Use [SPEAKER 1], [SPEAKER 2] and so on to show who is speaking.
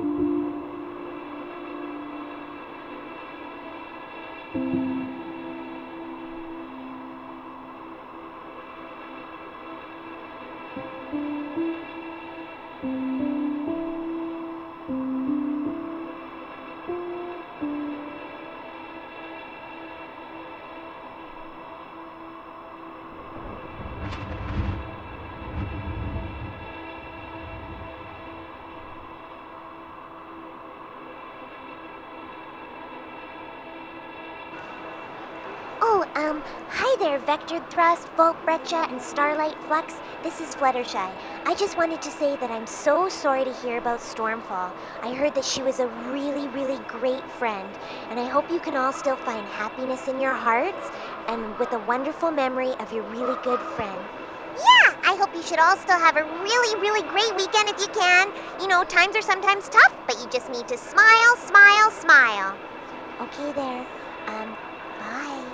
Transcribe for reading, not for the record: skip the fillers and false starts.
[SPEAKER 1] Oh, hi there, Vector Thrust, Volt Breccia, and Starlight Flux. This is Fluttershy. I just wanted to say that I'm so sorry to hear about Stormfall. I heard that she was a really, really great friend, and I hope you can all still find happiness in your hearts and with a wonderful memory of your really good friend.
[SPEAKER 2] Yeah, I hope you should all still have a really, really great weekend if you can. You know, times are sometimes tough, but you just need to smile, smile, smile.
[SPEAKER 1] Okay, there. Bye.